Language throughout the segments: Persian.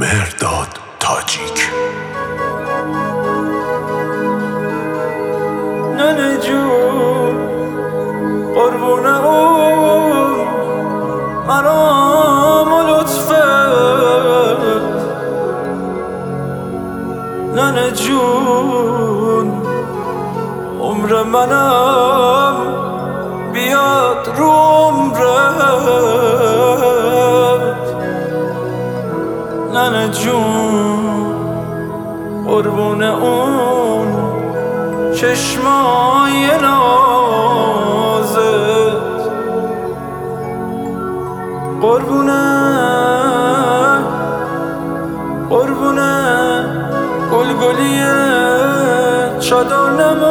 مهرداد تاجیک. ننه جون قربون اون مرام و لطفت، ننه جون عمر منم بیاد رو عمرت، ننه جون قربون اون چشمای نازت، قربونه گلگلی چادر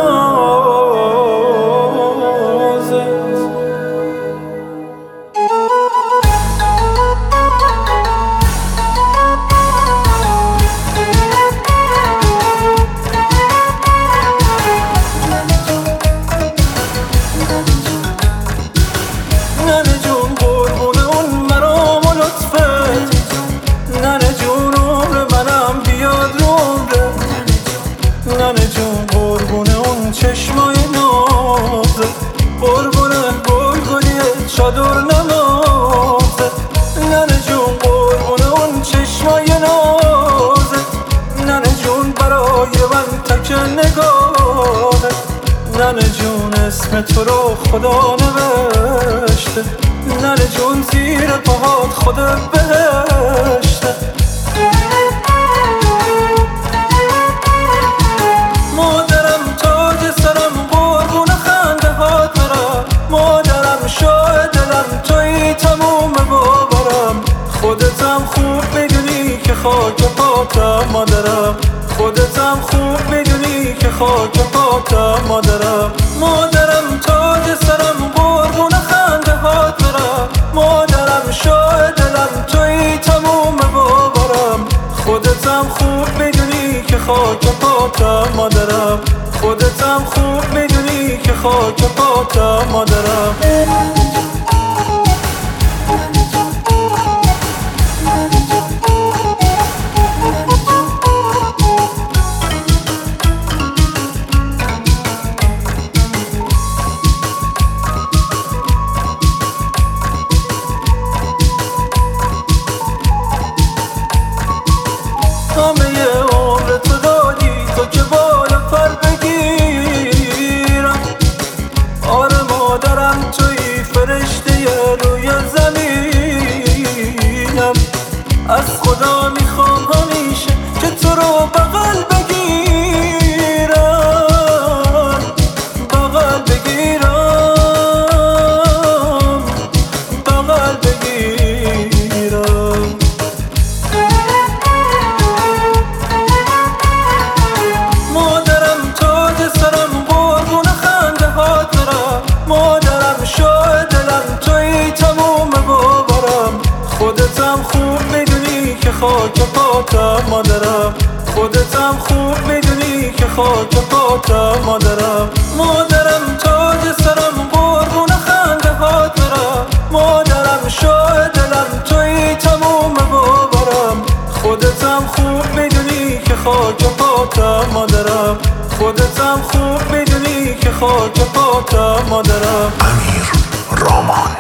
نمازت. ننه جون قربونه اون مرام و لطفت، ننه جون عمر منم بیاد رو عمرت، ننه جون قربونه اون چشمای نازت، قربونه گلگلی چادر نمازت، ننه جون قربونه اون چشمای نازت، ننه جون برای من تک نگاهت، ننه جون اسم تو رو خدا نوشته، ننه جون زیر پاهات خدا بهشته. مادرم تاج سرم قربون خنده هات برم، مادرم شاه دلم توی تموم باورم، خودتم خوب میدونی که خاک پاتم مادرم، خودتم خوب میدونی که خاک پاتم مادرم. مادرم تاج سرم قربون خنده هات برم، مادرم شاه دلم توی تموم باورم، خودتم خوب میدونی که خاک پاتم مادرم، خودتم خوب میدونی که خاک پاتم مادرم. همه عمر تو دادی تو که بالا پر بگیرم، آره مادرم توی فرشته روی زمینم، از خدا میخوام همیشه که تو رو بغل بگیرم، بغل بگیرم، بغل بگیرم. مادرم تاج سرم قربون خنده هات برم، مادرم شاه دلم توی تموم باورم، خودتم خوب میدونی که خاک پاتم مادرم، خودتم خوب میدونی که خاک پاتم مادرم. مادرم تاج سرم قربون خنده هات برم، مادرم شاه دلم توی تموم باورم، خودتم خوب میدونی که خاک پاتم مادرم، خودتم خوب میدونی که خاک پاتم مادرم. امیر رامان.